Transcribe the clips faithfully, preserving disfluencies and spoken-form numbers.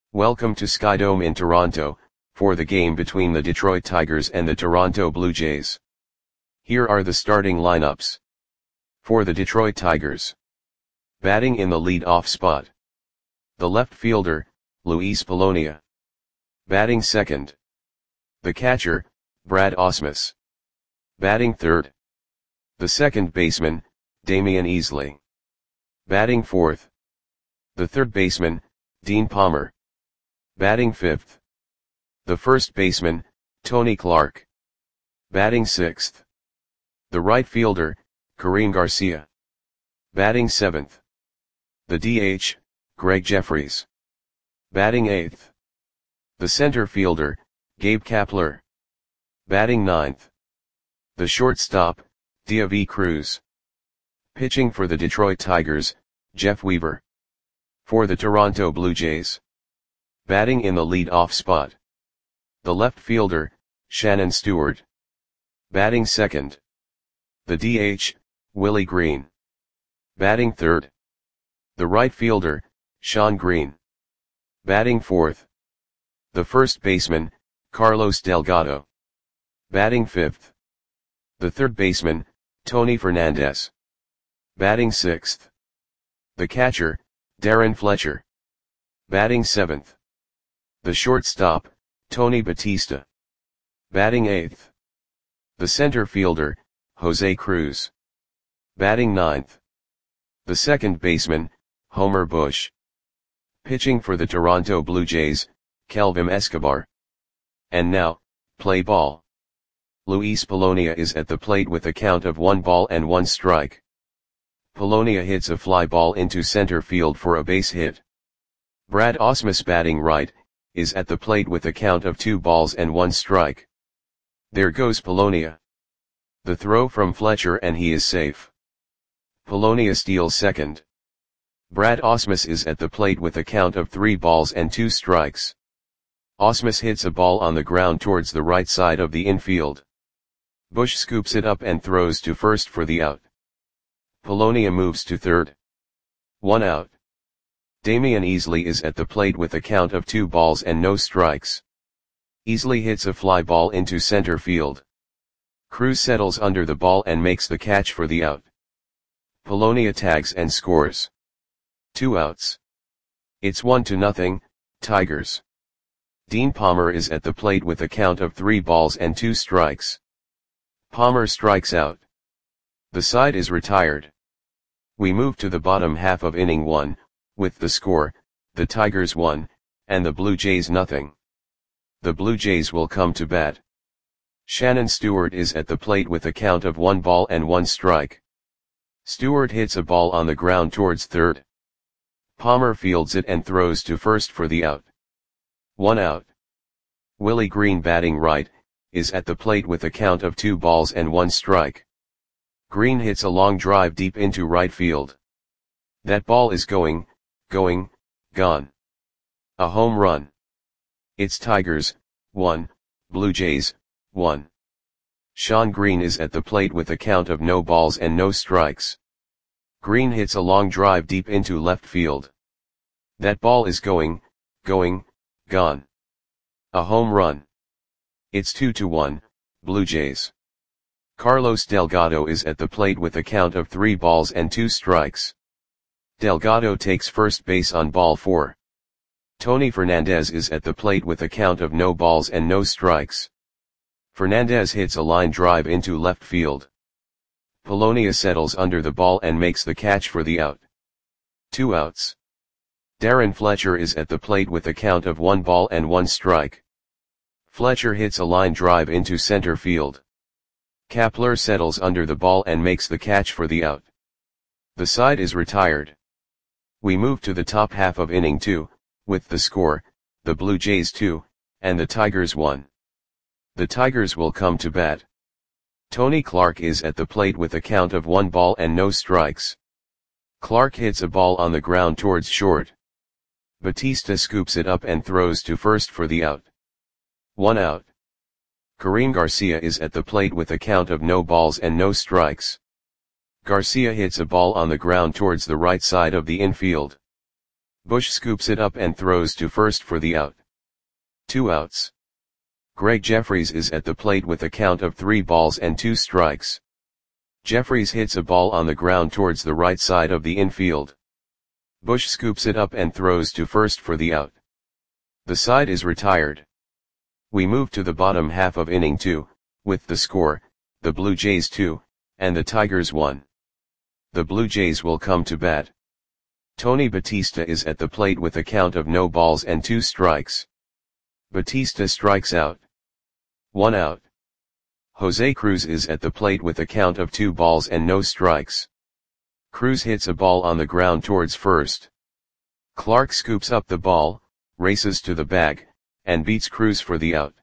Welcome to Skydome in Toronto, for the game between the Detroit Tigers and the Toronto Blue Jays. Here are the starting lineups. For the Detroit Tigers. Batting in the lead-off spot. The left fielder, Luis Polonia. Batting second. The catcher, Brad Ausmus. Batting third. The second baseman, Damian Easley. Batting fourth. The third baseman, Dean Palmer. Batting fifth. The first baseman, Tony Clark. Batting sixth. The right fielder, Karim Garcia. Batting seventh. The D H, Greg Jeffries. Batting eighth. The center fielder, Gabe Kapler. Batting ninth. The shortstop, Diavy Cruz. Pitching for the Detroit Tigers, Jeff Weaver. For the Toronto Blue Jays. Batting in the lead-off spot. The left fielder, Shannon Stewart. Batting second. The D H, Willie Green. Batting third. The right fielder, Shawn Green. Batting fourth. The first baseman, Carlos Delgado. Batting fifth. The third baseman, Tony Fernandez. Batting sixth. The catcher, Darren Fletcher. Batting seventh. The shortstop, Tony Batista. Batting eighth. The center fielder, Jose Cruz. Batting ninth. The second baseman, Homer Bush. Pitching for the Toronto Blue Jays, Kelvin Escobar. And now, play ball. Luis Polonia is at the plate with a count of one ball and one strike. Polonia hits a fly ball into center field for a base hit. Brad Ausmus, batting right, is at the plate with a count of two balls and one strike. There goes Polonia. The throw from Fletcher and he is safe. Polonia steals second. Brad Ausmus is at the plate with a count of three balls and two strikes. Ausmus hits a ball on the ground towards the right side of the infield. Bush scoops it up and throws to first for the out. Polonia moves to third. One out. Damian Easley is at the plate with a count of two balls and no strikes. Easley hits a fly ball into center field. Cruz settles under the ball and makes the catch for the out. Polonia tags and scores. Two outs. It's one to nothing, Tigers. Dean Palmer is at the plate with a count of three balls and two strikes. Palmer strikes out. The side is retired. We move to the bottom half of inning one, with the score, the Tigers one, and the Blue Jays nothing. The Blue Jays will come to bat. Shannon Stewart is at the plate with a count of one ball and one strike. Stewart hits a ball on the ground towards third. Palmer fields it and throws to first for the out. One out. Willie Green, batting right, is at the plate with a count of two balls and one strike. Green hits a long drive deep into right field. That ball is going, going, gone. A home run. It's Tigers, one, Blue Jays, one. Shawn Green is at the plate with a count of no balls and no strikes. Green hits a long drive deep into left field. That ball is going, going, gone. A home run. It's two to one, Blue Jays. Carlos Delgado is at the plate with a count of three balls and two strikes. Delgado takes first base on ball four. Tony Fernandez is at the plate with a count of no balls and no strikes. Fernandez hits a line drive into left field. Polonia settles under the ball and makes the catch for the out. Two outs. Darren Fletcher is at the plate with a count of one ball and one strike. Fletcher hits a line drive into center field. Kapler settles under the ball and makes the catch for the out. The side is retired. We move to the top half of inning two, with the score, the Blue Jays two, and the Tigers one. The Tigers will come to bat. Tony Clark is at the plate with a count of one ball and no strikes. Clark hits a ball on the ground towards short. Batista scoops it up and throws to first for the out. One out. Karim Garcia is at the plate with a count of no balls and no strikes. Garcia hits a ball on the ground towards the right side of the infield. Bush scoops it up and throws to first for the out. Two outs. Greg Jeffries is at the plate with a count of three balls and two strikes. Jeffries hits a ball on the ground towards the right side of the infield. Bush scoops it up and throws to first for the out. The side is retired. We move to the bottom half of inning two, with the score, the Blue Jays two, and the Tigers one. The Blue Jays will come to bat. Tony Batista is at the plate with a count of no balls and two strikes. Batista strikes out. One out. Jose Cruz is at the plate with a count of two balls and no strikes. Cruz hits a ball on the ground towards first. Clark scoops up the ball, races to the bag, and beats Cruz for the out.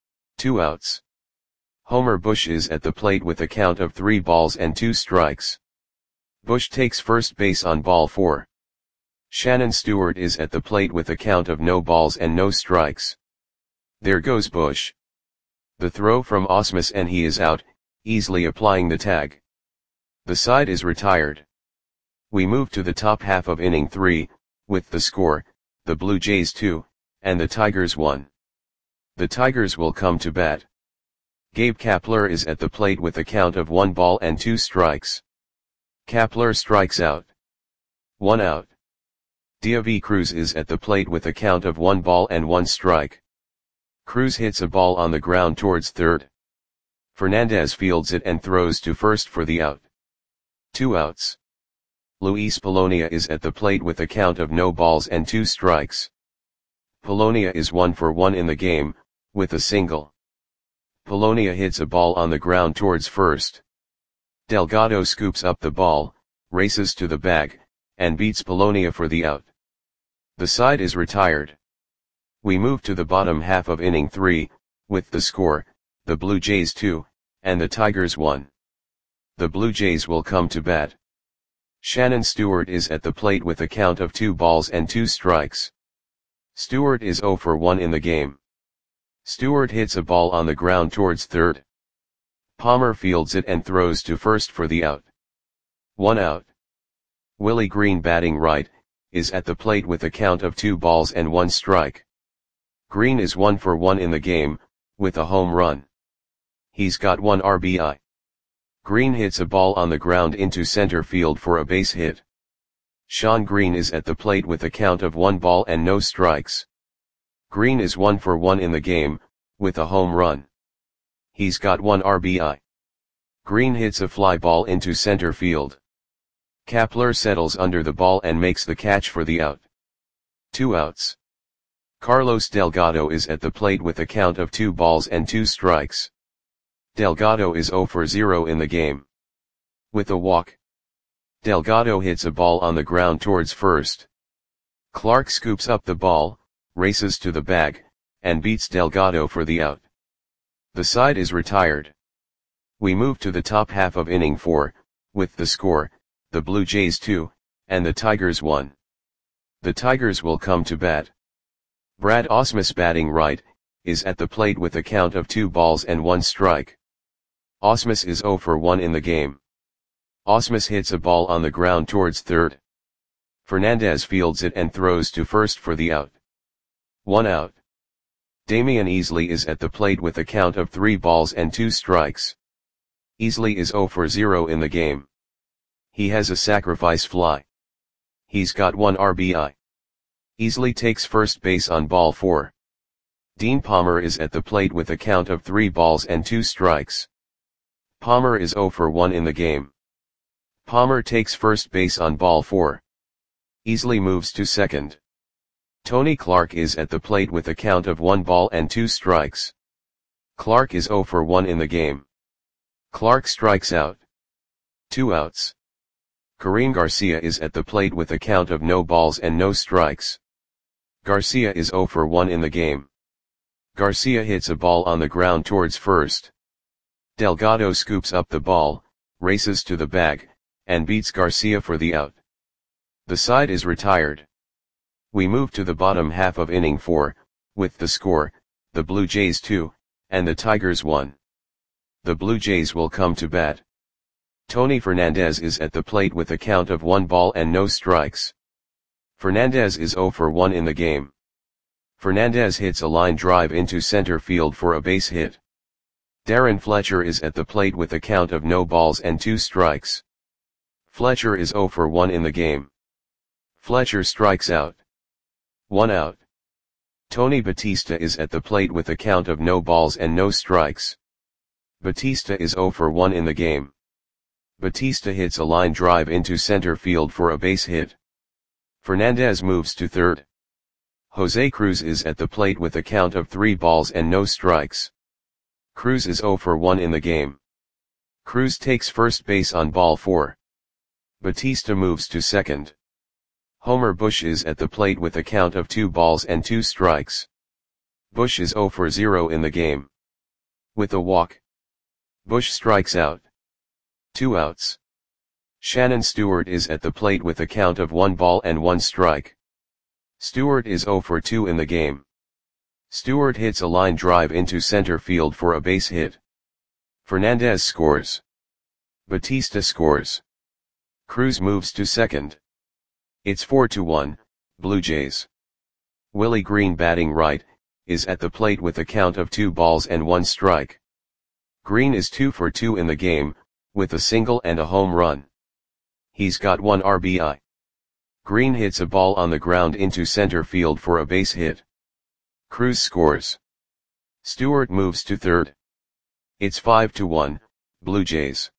Two outs. Homer Bush is at the plate with a count of three balls and two strikes. Bush takes first base on ball four. Shannon Stewart is at the plate with a count of no balls and no strikes. There goes Bush. The throw from Ausmus and he is out, easily applying the tag. The side is retired. We move to the top half of inning three, with the score, the Blue Jays two, and the Tigers one. The Tigers will come to bat. Gabe Kapler is at the plate with a count of one ball and two strikes. Kapler strikes out. One out. David Cruz is at the plate with a count of one ball and one strike. Cruz hits a ball on the ground towards third. Fernandez fields it and throws to first for the out. Two outs. Luis Polonia is at the plate with a count of no balls and two strikes. Polonia is one for one in the game, with a single. Polonia hits a ball on the ground towards first. Delgado scoops up the ball, races to the bag, and beats Polonia for the out. The side is retired. We move to the bottom half of inning three, with the score, the Blue Jays two, and the Tigers one. The Blue Jays will come to bat. Shannon Stewart is at the plate with a count of two balls and two strikes. Stewart is zero for one in the game. Stewart hits a ball on the ground towards third. Palmer fields it and throws to first for the out. One out. Willie Green, batting right, is at the plate with a count of two balls and one strike. Green is one for one in the game, with a home run. He's got one R B I. Green hits a ball on the ground into center field for a base hit. Sean Green is at the plate with a count of one ball and no strikes. Green is one for one in the game, with a home run. He's got one R B I. Green hits a fly ball into center field. Kapler settles under the ball and makes the catch for the out. Two outs. Carlos Delgado is at the plate with a count of two balls and two strikes. Delgado is zero for zero in the game. With a walk. Delgado hits a ball on the ground towards first. Clark scoops up the ball, races to the bag, and beats Delgado for the out. The side is retired. We move to the top half of inning four, with the score, the Blue Jays two, and the Tigers one. The Tigers will come to bat. Brad Ausmus, batting right, is at the plate with a count of two balls and one strike. Ausmus is zero for one in the game. Ausmus hits a ball on the ground towards third. Fernandez fields it and throws to first for the out. One out. Damian Easley is at the plate with a count of three balls and two strikes. Easley is zero for zero in the game. He has a sacrifice fly. He's got one R B I. Easley takes first base on ball four. Dean Palmer is at the plate with a count of three balls and two strikes. Palmer is zero for one in the game. Palmer takes first base on ball four. Easley moves to second. Tony Clark is at the plate with a count of one ball and two strikes. Clark is zero for one in the game. Clark strikes out. Two outs. Kareem Garcia is at the plate with a count of no balls and no strikes. Garcia is zero for one in the game. Garcia hits a ball on the ground towards first. Delgado scoops up the ball, races to the bag, and beats Garcia for the out. The side is retired. We move to the bottom half of inning four, with the score, the Blue Jays two, and the Tigers one. The Blue Jays will come to bat. Tony Fernandez is at the plate with a count of one ball and no strikes. Fernandez is zero for one in the game. Fernandez hits a line drive into center field for a base hit. Darren Fletcher is at the plate with a count of no balls and two strikes. Fletcher is zero for one in the game. Fletcher strikes out. One out. Tony Batista is at the plate with a count of no balls and no strikes. Batista is zero for one in the game. Batista hits a line drive into center field for a base hit. Fernandez moves to third. Jose Cruz is at the plate with a count of three balls and no strikes. Cruz is zero for one in the game. Cruz takes first base on ball four. Batista moves to second. Homer Bush is at the plate with a count of two balls and two strikes. Bush is zero for zero in the game. With a walk, Bush strikes out. Two outs. Shannon Stewart is at the plate with a count of one ball and one strike. Stewart is zero for two in the game. Stewart hits a line drive into center field for a base hit. Fernandez scores. Batista scores. Cruz moves to second. It's four to one, Blue Jays. Willie Green, batting right, is at the plate with a count of two balls and one strike. Green is two for two in the game, with a single and a home run. He's got one R B I. Green hits a ball on the ground into center field for a base hit. Cruz scores. Stewart moves to third. It's five to one, Blue Jays.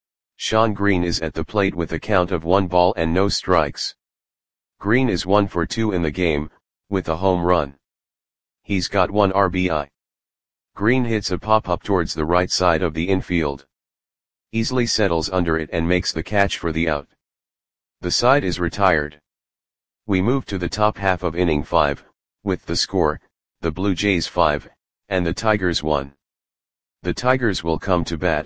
Shawn Green is at the plate with a count of one ball and no strikes. Green is one for two in the game, with a home run. He's got one R B I. Green hits a pop-up towards the right side of the infield. Easily settles under it and makes the catch for the out. The side is retired. We move to the top half of inning five, with the score, the Blue Jays five, and the Tigers one. The Tigers will come to bat.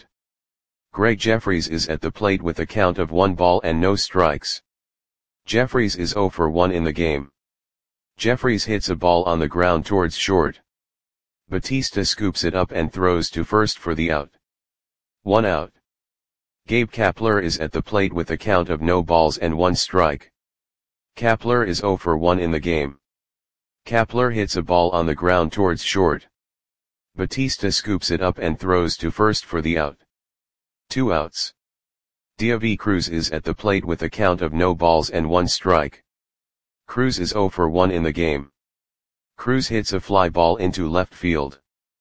Greg Jeffries is at the plate with a count of one ball and no strikes. Jeffries is zero for one in the game. Jeffries hits a ball on the ground towards short. Batista scoops it up and throws to first for the out. One out. Gabe Kapler is at the plate with a count of no balls and one strike. Kapler is zero for one in the game. Kapler hits a ball on the ground towards short. Batista scoops it up and throws to first for the out. Two outs. Deivi Cruz is at the plate with a count of no balls and one strike. Cruz is zero for one in the game. Cruz hits a fly ball into left field.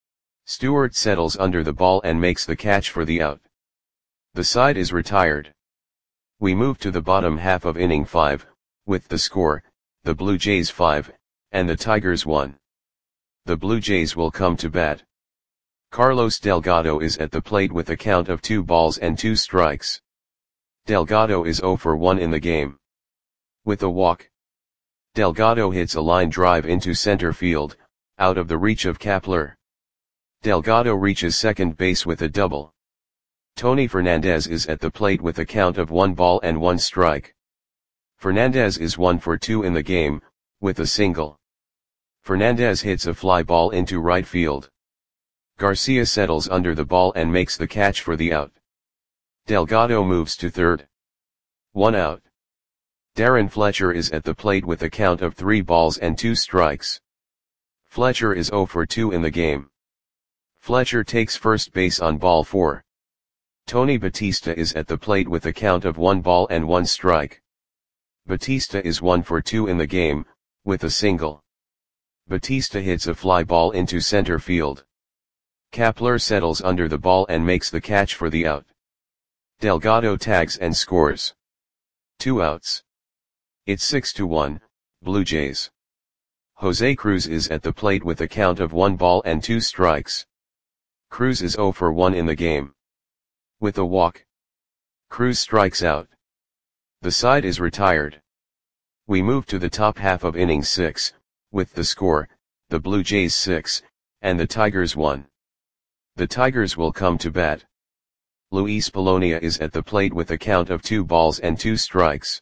Stewart settles under the ball and makes the catch for the out. The side is retired. We move to the bottom half of inning five, with the score, the Blue Jays five, and the Tigers one. The Blue Jays will come to bat. Carlos Delgado is at the plate with a count of two balls and two strikes. Delgado is zero for one in the game. With a walk, Delgado hits a line drive into center field, out of the reach of Kapler. Delgado reaches second base with a double. Tony Fernandez is at the plate with a count of one ball and one strike. Fernandez is one for two in the game, with a single. Fernandez hits a fly ball into right field. Garcia settles under the ball and makes the catch for the out. Delgado moves to third. One out. Darren Fletcher is at the plate with a count of three balls and two strikes. Fletcher is zero for two in the game. Fletcher takes first base on ball four. Tony Batista is at the plate with a count of one ball and one strike. Batista is one for two in the game, with a single. Batista hits a fly ball into center field. Kapler settles under the ball and makes the catch for the out. Delgado tags and scores. Two outs. It's six to one, Blue Jays. Jose Cruz is at the plate with a count of one ball and two strikes. Cruz is zero for one in the game. With a walk, Cruz strikes out. The side is retired. We move to the top half of inning six, with the score, the Blue Jays six, and the Tigers one. The Tigers will come to bat. Luis Polonia is at the plate with a count of two balls and two strikes.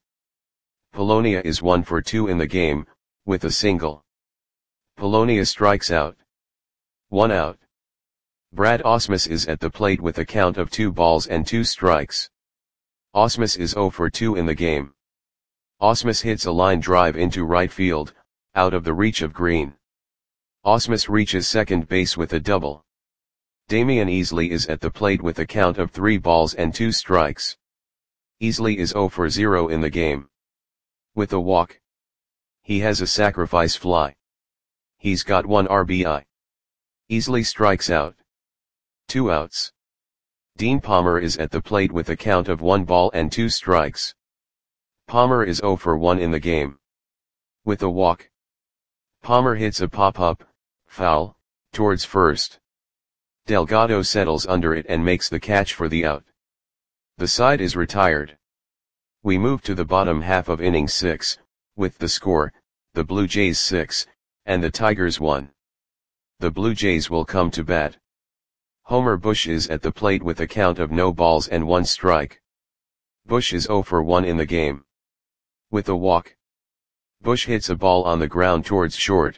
Polonia is one for two in the game, with a single. Polonia strikes out. One out. Brad Ausmus is at the plate with a count of two balls and two strikes. Ausmus is zero for two in the game. Ausmus hits a line drive into right field, out of the reach of Green. Ausmus reaches second base with a double. Damian Easley is at the plate with a count of three balls and two strikes. Easley is zero for zero in the game. With a walk. He has a sacrifice fly. He's got one R B I. Easley strikes out. Two outs. Dean Palmer is at the plate with a count of one ball and two strikes. Palmer is zero for one in the game. With a walk. Palmer hits a pop-up, foul, towards first. Delgado settles under it and makes the catch for the out. The side is retired. We move to the bottom half of inning six, with the score, the Blue Jays six, and the Tigers one. The Blue Jays will come to bat. Homer Bush is at the plate with a count of no balls and one strike. Bush is zero for one in the game. With a walk. Bush hits a ball on the ground towards short.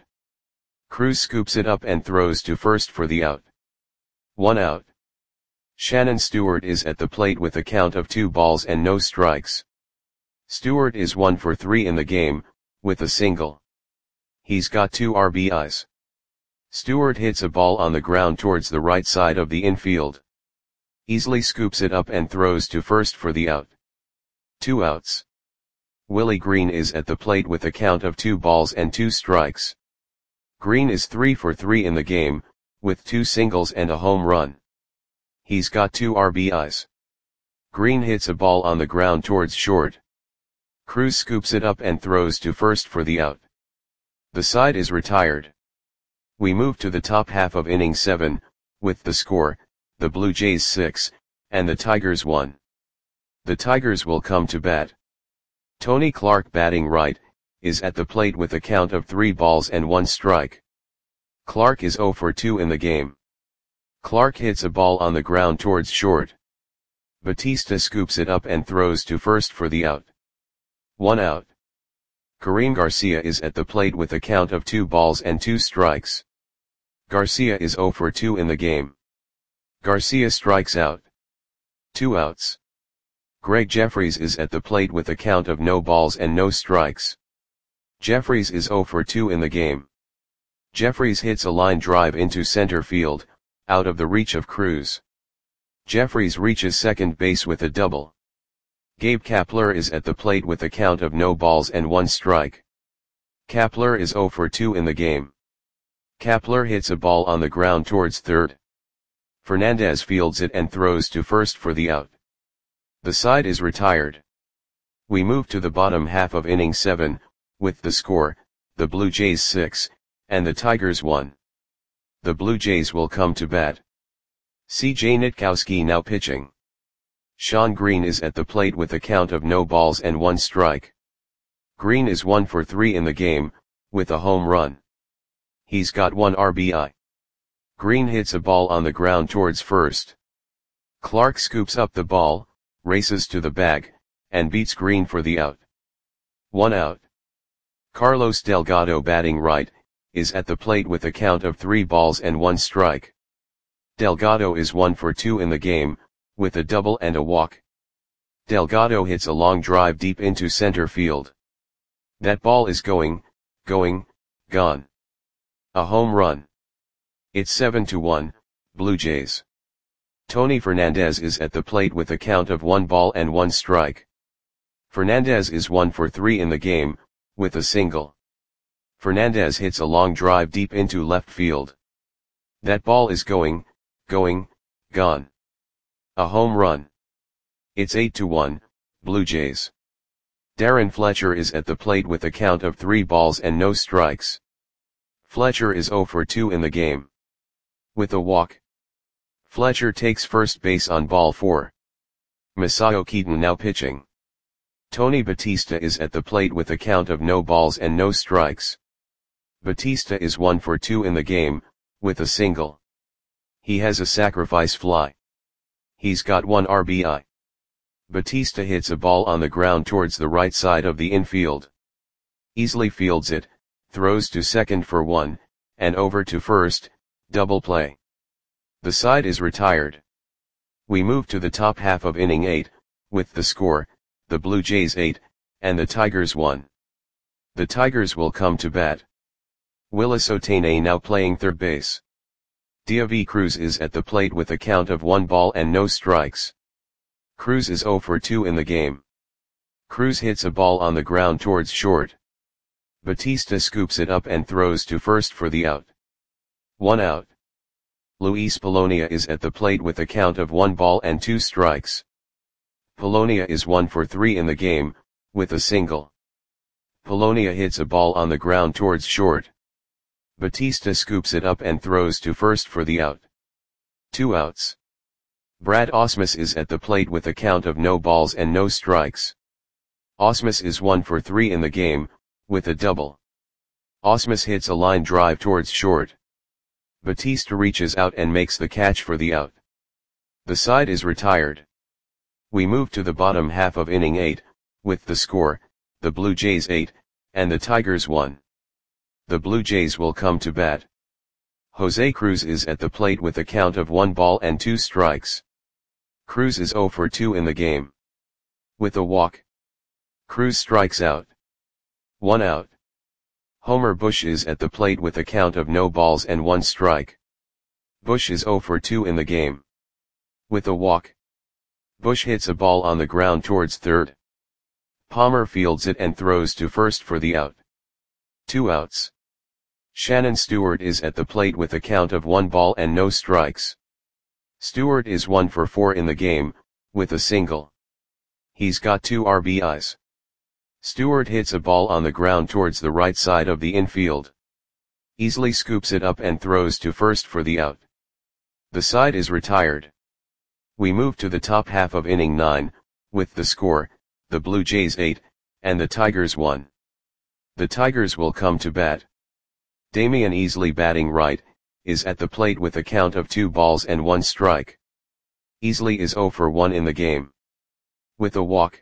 Cruz scoops it up and throws to first for the out. One out. Shannon Stewart is at the plate with a count of two balls and no strikes. Stewart is one for three in the game, with a single. He's got two R B Is. Stewart hits a ball on the ground towards the right side of the infield. Easley scoops it up and throws to first for the out. Two outs. Willie Green is at the plate with a count of two balls and two strikes. Green is three for three in the game, with two singles and a home run. He's got two R B Is. Green hits a ball on the ground towards short. Cruz scoops it up and throws to first for the out. The side is retired. We move to the top half of inning seven, with the score, the Blue Jays six, and the Tigers one. The Tigers will come to bat. Tony Clark, batting right, is at the plate with a count of three balls and one strike. Clark is zero for two in the game. Clark hits a ball on the ground towards short. Batista scoops it up and throws to first for the out. One out. Kareem Garcia is at the plate with a count of two balls and two strikes. Garcia is zero for two in the game. Garcia strikes out. Two outs. Greg Jeffries is at the plate with a count of no balls and no strikes. Jeffries is zero for two in the game. Jeffries hits a line drive into center field, out of the reach of Cruz. Jeffries reaches second base with a double. Gabe Kapler is at the plate with a count of no balls and one strike. Kapler is zero for two in the game. Kapler hits a ball on the ground towards third. Fernandez fields it and throws to first for the out. The side is retired. We move to the bottom half of inning seven, with the score, the Blue Jays six, and the Tigers one. The Blue Jays will come to bat. C J Nitkowski now pitching. Sean Green is at the plate with a count of no balls and one strike. Green is one for three in the game, with a home run. He's got one R B I. Green hits a ball on the ground towards first. Clark scoops up the ball, races to the bag, and beats Green for the out. One out. Carlos Delgado, batting right, is at the plate with a count of three balls and one strike. Delgado is one for two in the game, with a double and a walk. Delgado hits a long drive deep into center field. That ball is going, going, gone. A home run. It's seven to one, Blue Jays. Tony Fernandez is at the plate with a count of one ball and one strike. Fernandez is one for three in the game, with a single. Fernandez hits a long drive deep into left field. That ball is going, going, gone. A home run. It's eight to one, Blue Jays. Darren Fletcher is at the plate with a count of three balls and no strikes. Fletcher is zero for two in the game. With a walk. Fletcher takes first base on ball four. Masao Keaton now pitching. Tony Batista is at the plate with a count of no balls and no strikes. Batista is one for two in the game, with a single. He has a sacrifice fly. He's got one R B I. Batista hits a ball on the ground towards the right side of the infield. Easley fields it, throws to second for one, and over to first, double play. The side is retired. We move to the top half of inning eight, with the score, the Blue Jays eight, and the Tigers one. The Tigers will come to bat. Willis Ohtane now playing third base. Deivi Cruz is at the plate with a count of one ball and no strikes. Cruz is zero for two in the game. Cruz hits a ball on the ground towards short. Batista scoops it up and throws to first for the out. One out. Luis Polonia is at the plate with a count of one ball and two strikes. Polonia is one for three in the game, with a single. Polonia hits a ball on the ground towards short. Batista scoops it up and throws to first for the out. Two outs. Brad Ausmus is at the plate with a count of no balls and no strikes. Ausmus is one for three in the game, with a double. Ausmus hits a line drive towards short. Batista reaches out and makes the catch for the out. The side is retired. We move to the bottom half of inning eight, with the score, the Blue Jays eight, and the Tigers one. The Blue Jays will come to bat. Jose Cruz is at the plate with a count of one ball and two strikes. Cruz is zero for two in the game. With a walk. Cruz strikes out. One out. Homer Bush is at the plate with a count of no balls and one strike. Bush is zero for two in the game. With a walk. Bush hits a ball on the ground towards third. Palmer fields it and throws to first for the out. Two outs. Shannon Stewart is at the plate with a count of one ball and no strikes. Stewart is one for four in the game, with a single. He's got two R B Is. Stewart hits a ball on the ground towards the right side of the infield. Easily scoops it up and throws to first for the out. The side is retired. We move to the top half of inning nine, with the score, the Blue Jays eight, and the Tigers one. The Tigers will come to bat. Damian Easley batting right, is at the plate with a count of two balls and one strike. Easley is zero for one in the game. With a walk.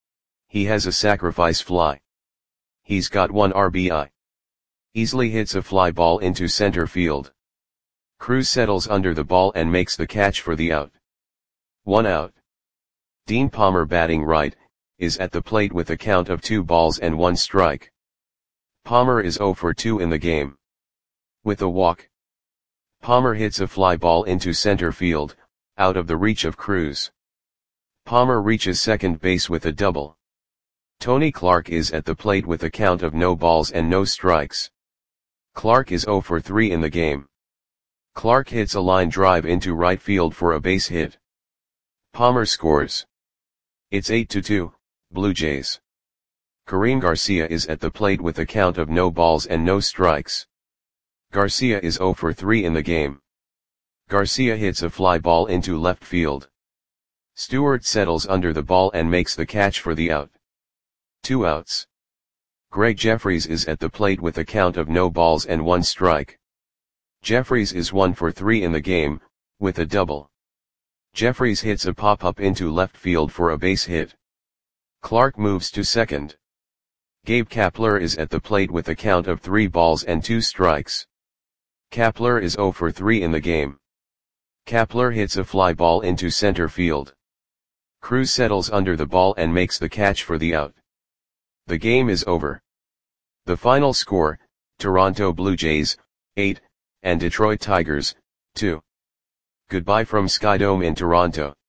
He has a sacrifice fly. He's got one R B I. Easley hits a fly ball into center field. Cruz settles under the ball and makes the catch for the out. One out. Dean Palmer batting right, is at the plate with a count of two balls and one strike. Palmer is zero for two in the game. With a walk. Palmer hits a fly ball into center field, out of the reach of Cruz. Palmer reaches second base with a double. Tony Clark is at the plate with a count of no balls and no strikes. Clark is zero for three in the game. Clark hits a line drive into right field for a base hit. Palmer scores. It's eight to two, Blue Jays. Karim Garcia is at the plate with a count of no balls and no strikes. Garcia is zero for three in the game. Garcia hits a fly ball into left field. Stewart settles under the ball and makes the catch for the out. Two outs. Greg Jeffries is at the plate with a count of no balls and one strike. Jeffries is one for three in the game, with a double. Jeffries hits a pop-up into left field for a base hit. Clark moves to second. Gabe Kapler is at the plate with a count of three balls and two strikes. Kapler is zero for three in the game. Kapler hits a fly ball into center field. Cruz settles under the ball and makes the catch for the out. The game is over. The final score, Toronto Blue Jays, eight, and Detroit Tigers, two. Goodbye from Skydome in Toronto.